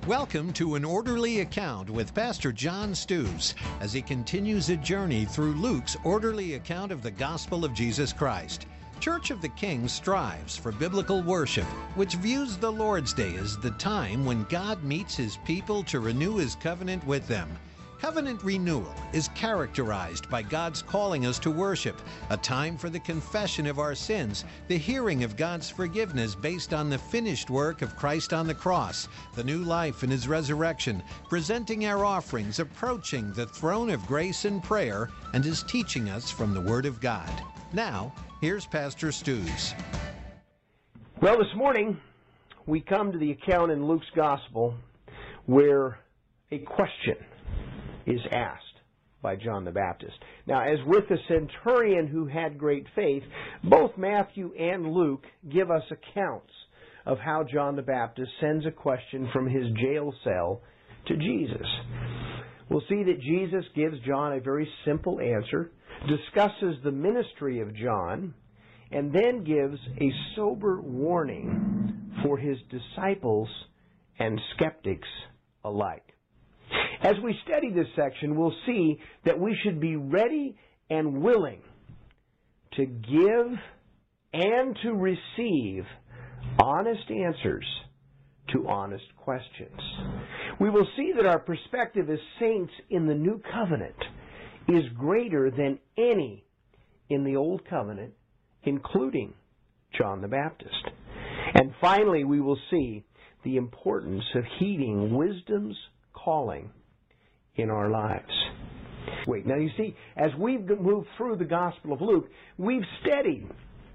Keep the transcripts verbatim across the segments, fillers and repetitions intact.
Welcome to An Orderly Account with Pastor John Stews as he continues a journey through Luke's orderly account of the gospel of Jesus Christ. Church of the King strives for biblical worship, which views the Lord's Day as the time when God meets His people to renew His covenant with them. Covenant renewal is characterized by God's calling us to worship, a time for the confession of our sins, the hearing of God's forgiveness based on the finished work of Christ on the cross, the new life in His resurrection, presenting our offerings, approaching the throne of grace in prayer, and His teaching us from the Word of God. Now, here's Pastor Stews. Well, this morning we come to the account in Luke's Gospel where a question is asked by John the Baptist. Now, as with the centurion who had great faith, both Matthew and Luke give us accounts of how John the Baptist sends a question from his jail cell to Jesus. We'll see that Jesus gives John a very simple answer, discusses the ministry of John, and then gives a sober warning for his disciples and skeptics alike. As we study this section, we'll see that we should be ready and willing to give and to receive honest answers to honest questions. We will see that our perspective as saints in the New Covenant is greater than any in the Old Covenant, including John the Baptist. And finally, we will see the importance of heeding wisdom's calling in our lives. Wait, now you see, as we've moved through the Gospel of Luke, we've studied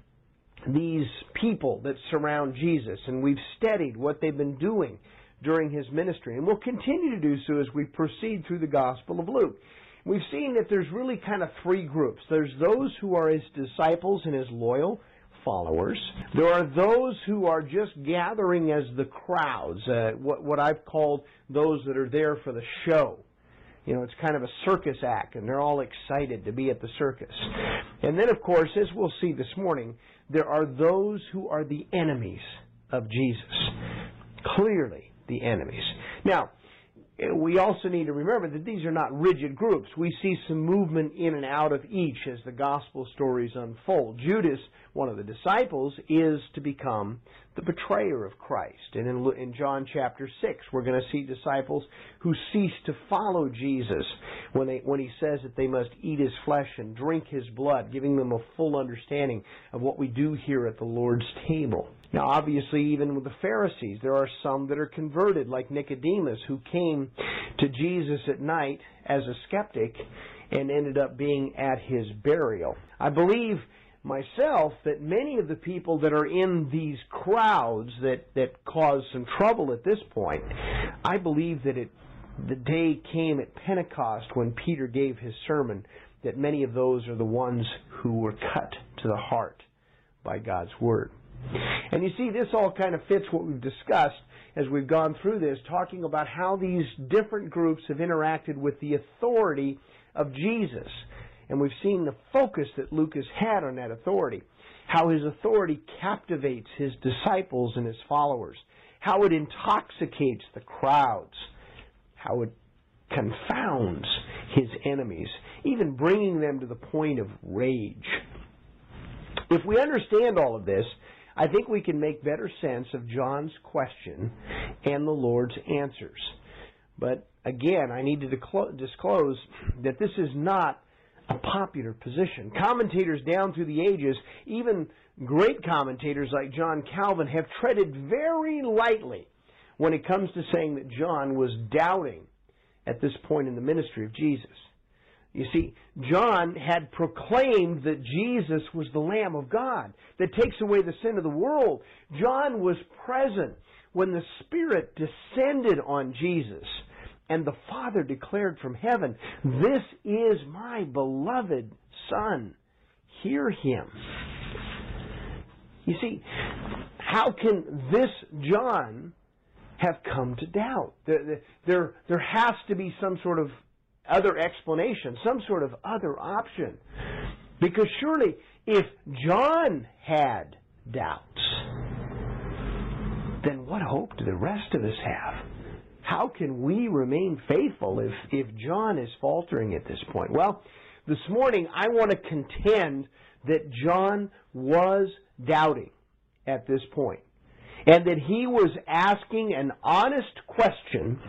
these people that surround Jesus, and we've studied what they've been doing during His ministry, and we'll continue to do so as we proceed through the Gospel of Luke. We've seen that there's really kind of three groups. There's those who are His disciples and His loyal followers. There are those who are just gathering as the crowds, uh, what, what I've called those that are there for the show. You know, it's kind of a circus act, and they're all excited to be at the circus. And then, of course, as we'll see this morning, there are those who are the enemies of Jesus. Clearly, the enemies. Now, we also need to remember that these are not rigid groups. We see some movement in and out of each as the gospel stories unfold. Judas, one of the disciples, is to become the betrayer of Christ. And in, in John chapter six, we're going to see disciples who cease to follow Jesus when, they, when He says that they must eat His flesh and drink His blood, giving them a full understanding of what we do here at the Lord's table. Now, obviously, even with the Pharisees, there are some that are converted, like Nicodemus, who came to Jesus at night as a skeptic and ended up being at His burial. I believe myself that many of the people that are in these crowds that, that cause some trouble at this point, I believe that it, the day came at Pentecost when Peter gave his sermon, that many of those are the ones who were cut to the heart by God's Word. And you see, this all kind of fits what we've discussed as we've gone through this, talking about how these different groups have interacted with the authority of Jesus. And we've seen the focus that Luke has had on that authority, how His authority captivates His disciples and His followers, how it intoxicates the crowds, how it confounds His enemies, even bringing them to the point of rage. If we understand all of this, I think we can make better sense of John's question and the Lord's answers. But again, I need to disclose that this is not a popular position. Commentators down through the ages, even great commentators like John Calvin, have treaded very lightly when it comes to saying that John was doubting at this point in the ministry of Jesus. You see, John had proclaimed that Jesus was the Lamb of God that takes away the sin of the world. John was present when the Spirit descended on Jesus and the Father declared from heaven, "This is my beloved Son. Hear Him." You see, how can this John have come to doubt? There, there, there has to be some sort of other explanation, some sort of other option. Because surely, if John had doubts, then what hope do the rest of us have? how can we remain faithful if, if John is faltering at this point? Well, this morning I want to contend that John was doubting at this point, and that he was asking an honest question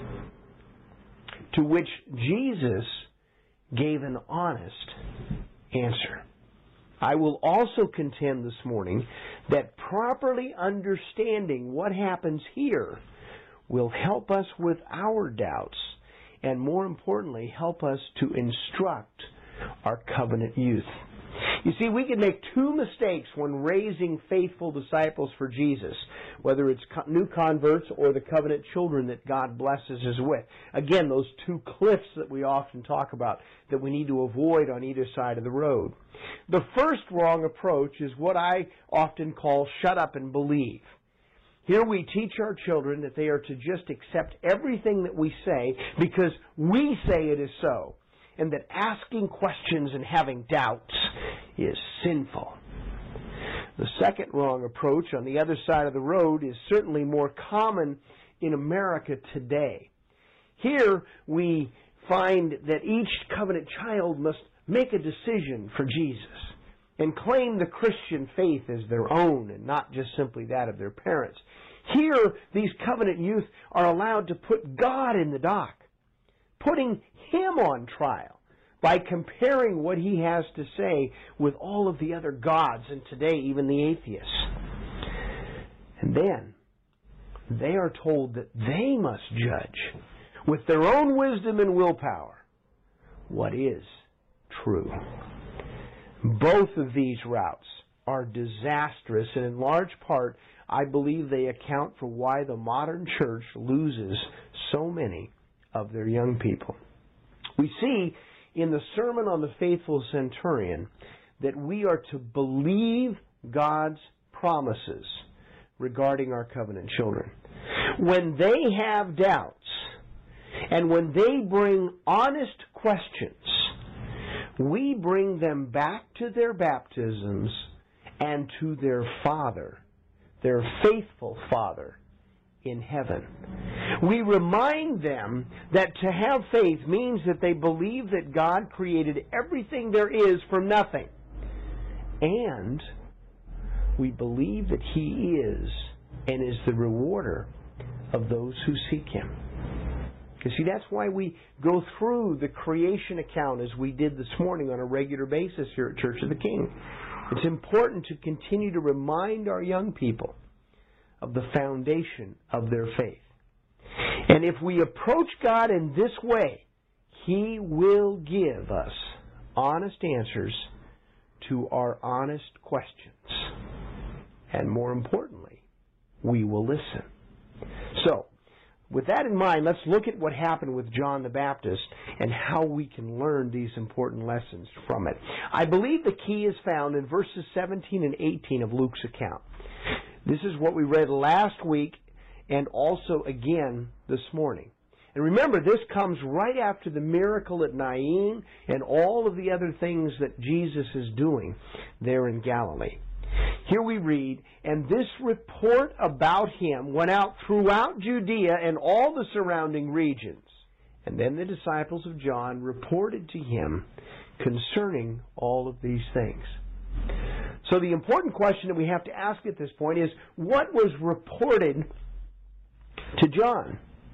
to which Jesus gave an honest answer. I will also contend this morning that properly understanding what happens here will help us with our doubts, and more importantly, help us to instruct our covenant youth. You see, we can make two mistakes when raising faithful disciples for Jesus, whether it's new converts or the covenant children that God blesses us with. Again, those two cliffs that we often talk about that we need to avoid on either side of the road. The first wrong approach is what I often call shut up and believe. Here we teach our children that they are to just accept everything that we say because we say it is so, and that asking questions and having doubts is sinful. The second wrong approach on the other side of the road is certainly more common in America today. Here we find that each covenant child must make a decision for Jesus and claim the Christian faith as their own and not just simply that of their parents. Here, these covenant youth are allowed to put God in the dock, putting Him on trial by comparing what He has to say with all of the other gods, and today even the atheists. And then they are told that they must judge with their own wisdom and willpower what is true. Both of these routes are disastrous, and in large part, I believe they account for why the modern church loses so many of their young people. We see in the Sermon on the Faithful Centurion that we are to believe God's promises regarding our covenant children. When they have doubts, and when they bring honest questions, we bring them back to their baptisms and to their Father, their faithful Father in heaven. We remind them that to have faith means that they believe that God created everything there is from nothing. And we believe that He is and is the rewarder of those who seek Him. You see, that's why we go through the creation account as we did this morning on a regular basis here at Church of the King. It's important to continue to remind our young people of the foundation of their faith. And if we approach God in this way, He will give us honest answers to our honest questions. And more importantly, we will listen. So, with that in mind, let's look at what happened with John the Baptist and how we can learn these important lessons from it. I believe the key is found in verses seventeen and eighteen of Luke's account. This is what we read last week and also again this morning. And remember, this comes right after the miracle at Nain and all of the other things that Jesus is doing there in Galilee. Here we read, "And this report about Him went out throughout Judea and all the surrounding regions. And then the disciples of John reported to Him concerning all of these things." So the important question that we have to ask at this point is, what was reported to John?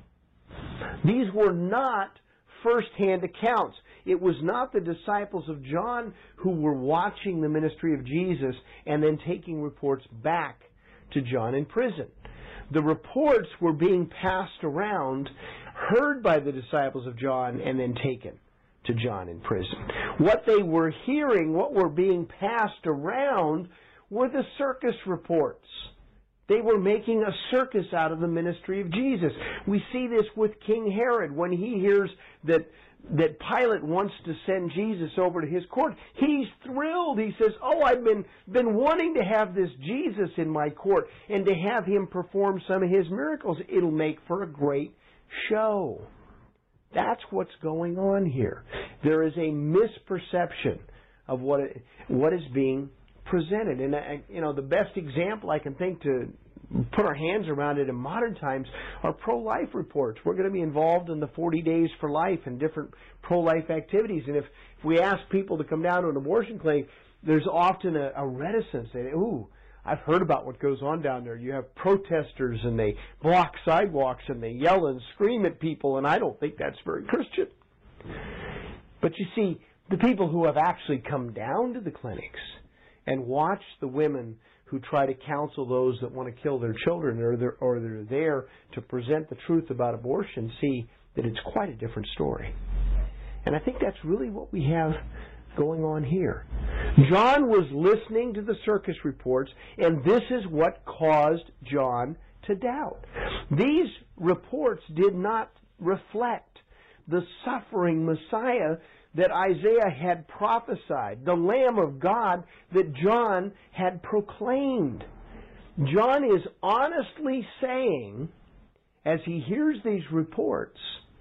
These were not first-hand accounts. It was not the disciples of John who were watching the ministry of Jesus and then taking reports back to John in prison. The reports were being passed around, heard by the disciples of John, and then taken to John in prison. What they were hearing, what were being passed around, were the circus reports. They were making a circus out of the ministry of Jesus. We see this with King Herod when he hears that that Pilate wants to send Jesus over to his court. He's thrilled. He says, "Oh, I've been, been wanting to have this Jesus in my court and to have Him perform some of His miracles. It'll make for a great show." That's what's going on here. There is a misperception of what it, what is being presented. And, I, you know, the best example I can think to put our hands around it in modern times are pro-life reports. We're going to be involved in the forty days for life and different pro-life activities. And if, if we ask people to come down to an abortion clinic, there's often a, a reticence. They, ooh, I've heard about what goes on down there. You have protesters and they block sidewalks and they yell and scream at people, and I don't think that's very Christian. But you see, the people who have actually come down to the clinics and watched the women who try to counsel those that want to kill their children, or they're, or they're there to present the truth about abortion, see that it's quite a different story. And I think that's really what we have going on here. John was listening to the circus reports, and this is what caused John to doubt. These reports did not reflect the suffering Messiah that Isaiah had prophesied, the Lamb of God that John had proclaimed. John is honestly saying, as he hears these reports,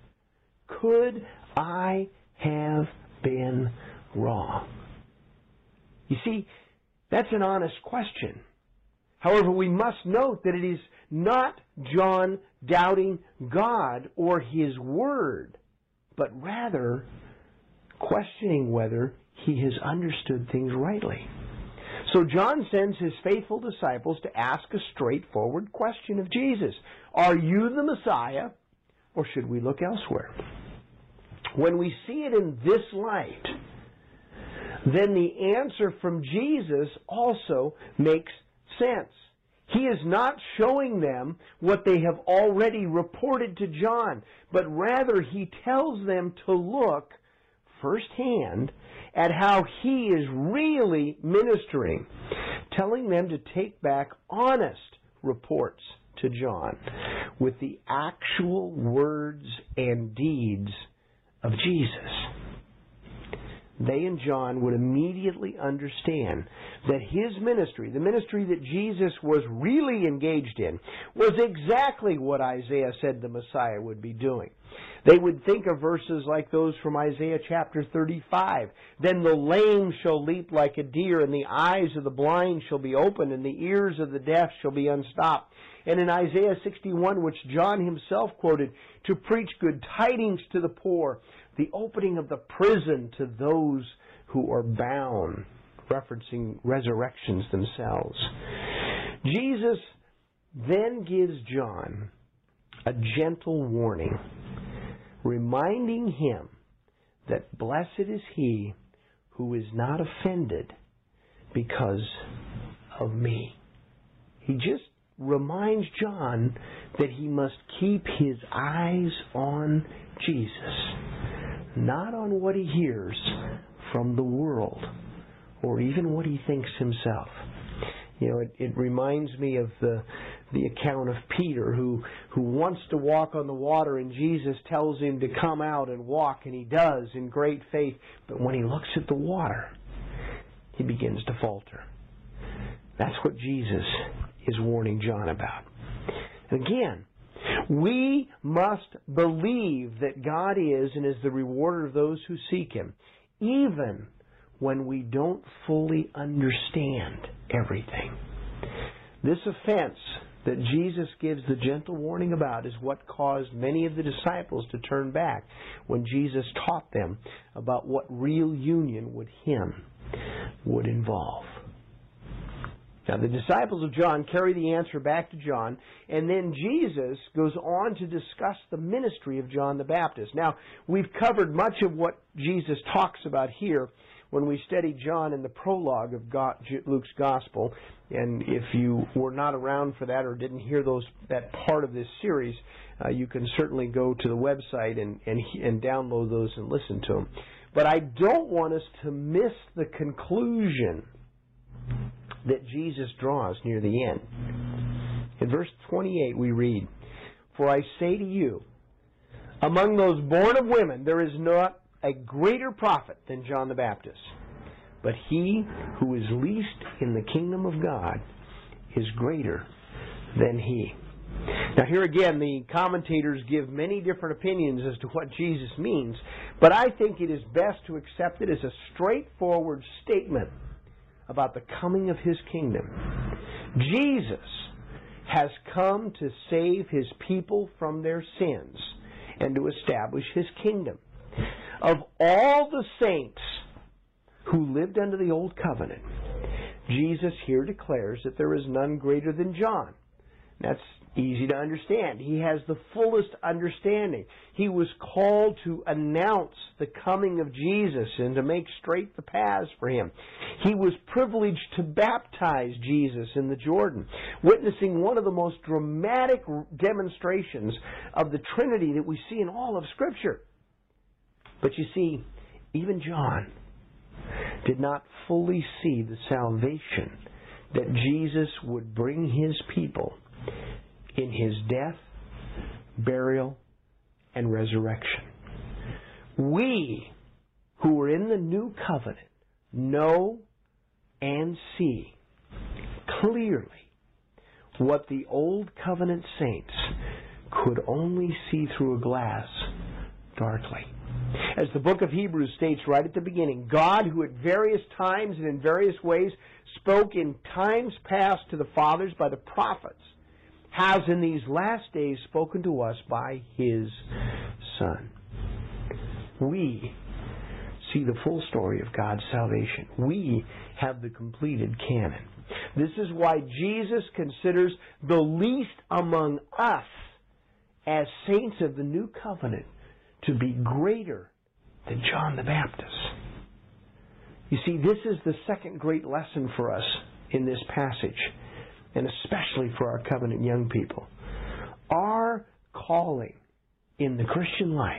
could I have been wrong? You see, that's an honest question. However, we must note that it is not John doubting God or His Word, but rather questioning whether he has understood things rightly. So John sends his faithful disciples to ask a straightforward question of Jesus. Are you the Messiah, or should we look elsewhere? When we see it in this light, then the answer from Jesus also makes sense. He is not showing them what they have already reported to John, but rather he tells them to look firsthand at how he is really ministering, telling them to take back honest reports to John with the actual words and deeds of Jesus. They and John would immediately understand that his ministry, the ministry that Jesus was really engaged in, was exactly what Isaiah said the Messiah would be doing. They would think of verses like those from Isaiah chapter thirty-five. Then the lame shall leap like a deer, and the eyes of the blind shall be opened, and the ears of the deaf shall be unstopped. And in Isaiah sixty-one, which John himself quoted, to preach good tidings to the poor, the opening of the prison to those who are bound, referencing resurrections themselves. Jesus then gives John a gentle warning, reminding him that blessed is he who is not offended because of me. He just reminds John that he must keep his eyes on Jesus, not on what he hears from the world or even what he thinks himself. You know, it, it reminds me of the the account of Peter who, who wants to walk on the water, and Jesus tells him to come out and walk, and he does in great faith. But when he looks at the water, he begins to falter. That's what Jesus is warning John about. Again, we must believe that God is and is the rewarder of those who seek Him, even when we don't fully understand everything. This offense that Jesus gives the gentle warning about is what caused many of the disciples to turn back when Jesus taught them about what real union with Him would involve. Now, the disciples of John carry the answer back to John, and then Jesus goes on to discuss the ministry of John the Baptist. Now, we've covered much of what Jesus talks about here when we studied John in the prologue of God, Luke's Gospel. And if you were not around for that or didn't hear those that part of this series, uh, you can certainly go to the website and, and, and download those and listen to them. But I don't want us to miss the conclusion that Jesus draws near the end. In verse twenty-eight we read, "For I say to you, among those born of women there is not a greater prophet than John the Baptist. But he who is least in the kingdom of God is greater than he." Now here again, the commentators give many different opinions as to what Jesus means, but I think it is best to accept it as a straightforward statement about the coming of His kingdom. Jesus has come to save His people from their sins and to establish His kingdom. Of all the saints who lived under the Old Covenant, Jesus here declares that there is none greater than John. That's easy to understand. He has the fullest understanding. He was called to announce the coming of Jesus and to make straight the paths for Him. He was privileged to baptize Jesus in the Jordan, witnessing one of the most dramatic demonstrations of the Trinity that we see in all of Scripture. But you see, even John did not fully see the salvation that Jesus would bring His people in His death, burial, and resurrection. We, who are in the new covenant, know and see clearly what the old covenant saints could only see through a glass darkly. As the book of Hebrews states right at the beginning, God, who at various times and in various ways spoke in times past to the fathers by the prophets, has in these last days spoken to us by His Son. We see the full story of God's salvation. We have the completed canon. This is why Jesus considers the least among us as saints of the new covenant to be greater than John the Baptist. You see, this is the second great lesson for us in this passage, and especially for our covenant young people. Our calling in the Christian life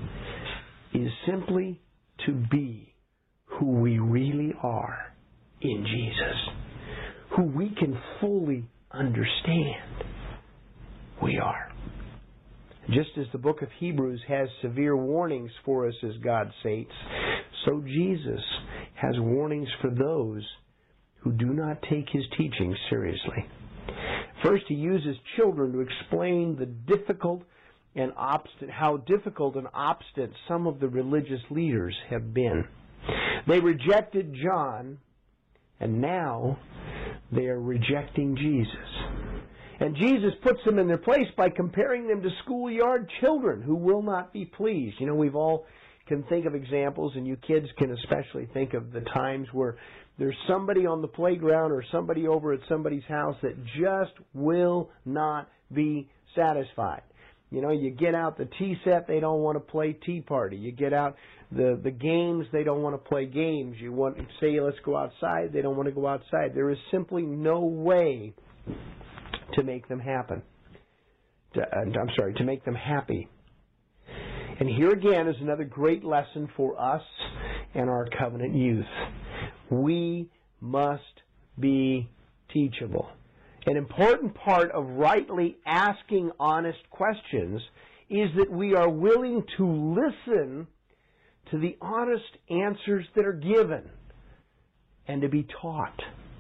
is simply to be who we really are in Jesus, who we can fully understand we are. Just as the book of Hebrews has severe warnings for us as God's saints, so Jesus has warnings for those who do not take His teaching seriously. First, He uses children to explain the difficult and obstinate, how difficult and obstinate some of the religious leaders have been. They rejected John, and now they are rejecting Jesus. And Jesus puts them in their place by comparing them to schoolyard children who will not be pleased. You know, we've all can think of examples, and you kids can especially think of the times where there's somebody on the playground or somebody over at somebody's house that just will not be satisfied. You know, you get out the tea set, they don't want to play tea party. You get out the, the games, they don't want to play games. You want to say, let's go outside, they don't want to go outside. There is simply no way to make them happen. To, uh, I'm sorry, to make them happy. And here again is another great lesson for us and our covenant youth. We must be teachable. An important part of rightly asking honest questions is that we are willing to listen to the honest answers that are given and to be taught.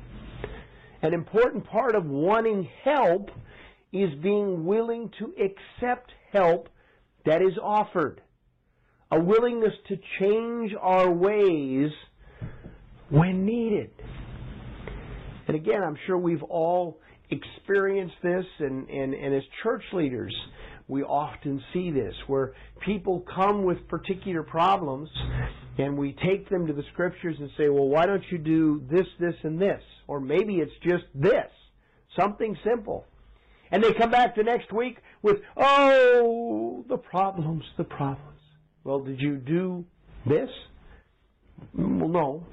An important part of wanting help is being willing to accept help that is offered. A willingness to change our ways when needed. And again, I'm sure we've all experienced this, and, and, and as church leaders, we often see this, where people come with particular problems, and we take them to the Scriptures and say, well, why don't you do this, this, and this? Or maybe it's just this. Something simple. And they come back the next week with, oh, the problems, the problems. Well, did you do this? Well, no.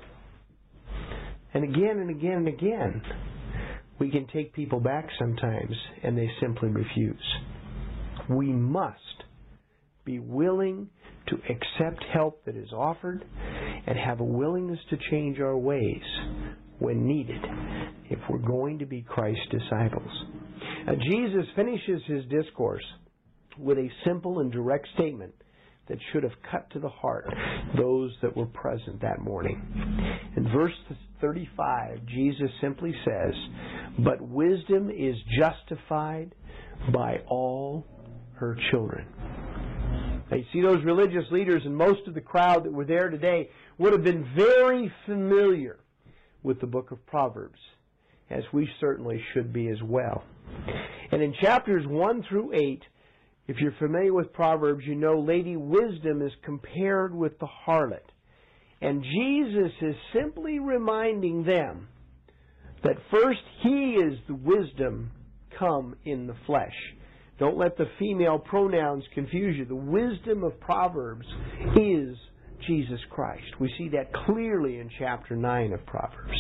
And again and again and again, we can take people back sometimes, and they simply refuse. We must be willing to accept help that is offered and have a willingness to change our ways when needed if we're going to be Christ's disciples. Now, Jesus finishes His discourse with a simple and direct statement that should have cut to the heart those that were present that morning. In verse thirty-five, Jesus simply says, "But wisdom is justified by all her children." Now, you see, those religious leaders and most of the crowd that were there today would have been very familiar with the book of Proverbs. as we certainly should be as well. And in chapters one through eight, if you're familiar with Proverbs, you know Lady Wisdom is compared with the harlot. And Jesus is simply reminding them that first He is the wisdom come in the flesh. Don't let the female pronouns confuse you. The wisdom of Proverbs is Jesus Christ. We see that clearly in chapter nine of Proverbs.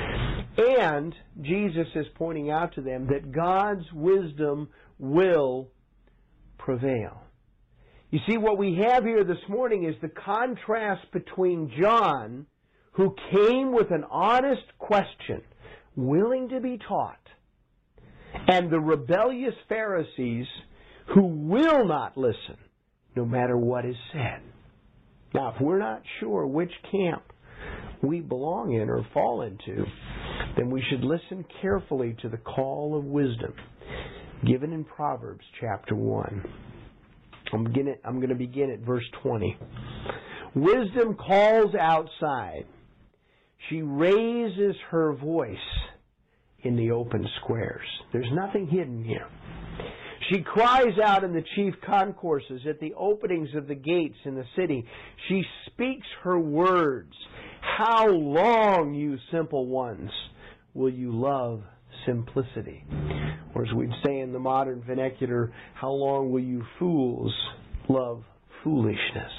And Jesus is pointing out to them that God's wisdom will prevail. You see, what we have here this morning is the contrast between John, who came with an honest question, willing to be taught, and the rebellious Pharisees who will not listen no matter what is said. Now, if we're not sure which camp we belong in or fall into, then we should listen carefully to the call of wisdom given in Proverbs chapter one. I'm going I'm going to begin at verse twenty. Wisdom calls outside. She raises her voice in the open squares. There's nothing hidden here. She cries out in the chief concourses, at the openings of the gates in the city. She speaks her words. How long, you simple ones, will you love simplicity? Or as we'd say in the modern vernacular, how long will you fools love foolishness?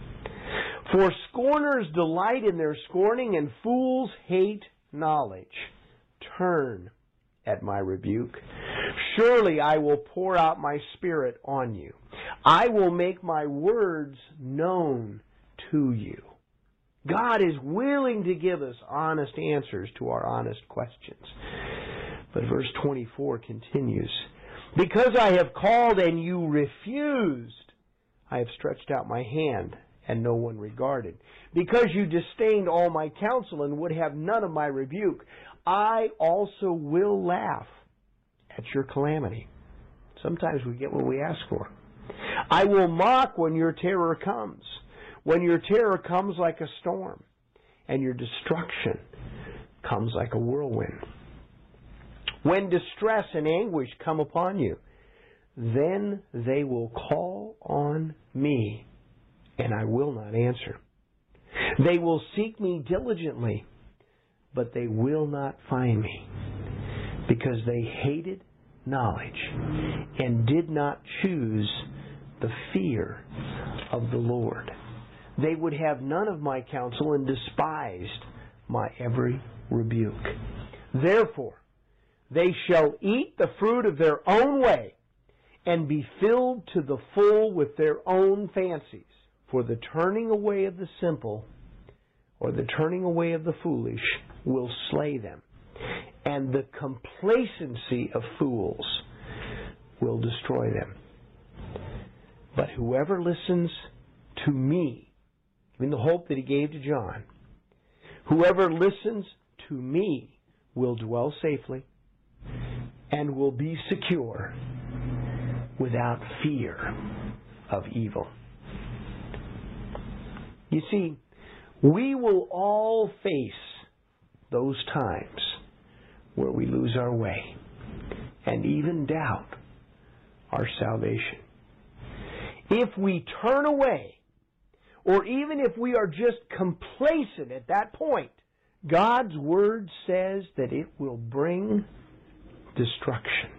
For scorners delight in their scorning, and fools hate knowledge. Turn at my rebuke. Surely I will pour out my Spirit on you. I will make my words known to you. God is willing to give us honest answers to our honest questions. But verse twenty-four continues, because I have called and you refused, I have stretched out my hand and no one regarded. Because you disdained all my counsel and would have none of my rebuke, I also will laugh at your calamity. Sometimes we get what we ask for. I will mock when your terror comes, when your terror comes like a storm, and your destruction comes like a whirlwind. When distress and anguish come upon you, then they will call on me, and I will not answer. They will seek me diligently, but they will not find me, because they hated knowledge and did not choose the fear of the Lord. They would have none of my counsel and despised my every rebuke. Therefore, they shall eat the fruit of their own way and be filled to the full with their own fancies. For the turning away of the simple, or the turning away of the foolish, will slay them, and the complacency of fools will destroy them. But whoever listens to me, I mean the hope that he gave to John, whoever listens to me will dwell safely and will be secure without fear of evil. You see, we will all face those times where we lose our way and even doubt our salvation. If we turn away, or even if we are just complacent at that point, God's Word says that it will bring destruction.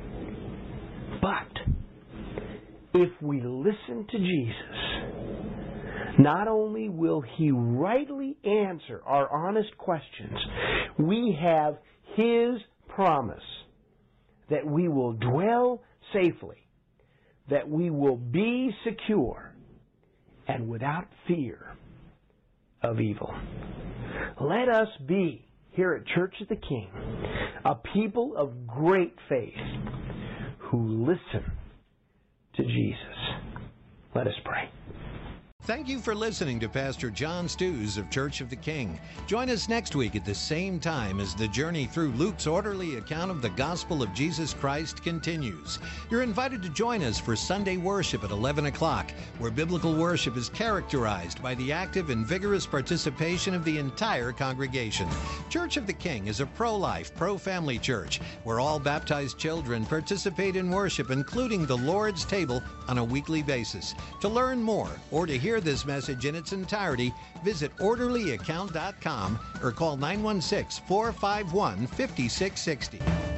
But if we listen to Jesus, not only will He rightly answer our honest questions, we have His promise that we will dwell safely, that we will be secure, and without fear of evil. Let us be, here at Church of the King, a people of great faith who listen to Jesus. Let us pray. Thank you for listening to Pastor John Stews of Church of the King. Join us next week at the same time as the journey through Luke's orderly account of the gospel of Jesus Christ continues. You're invited to join us for Sunday worship at eleven o'clock, where biblical worship is characterized by the active and vigorous participation of the entire congregation. Church of the King is a pro-life, pro-family church where all baptized children participate in worship, including the Lord's table, on a weekly basis. To learn more or to hear this message in its entirety, visit orderly account dot com or call nine one six, four five one, five six six zero.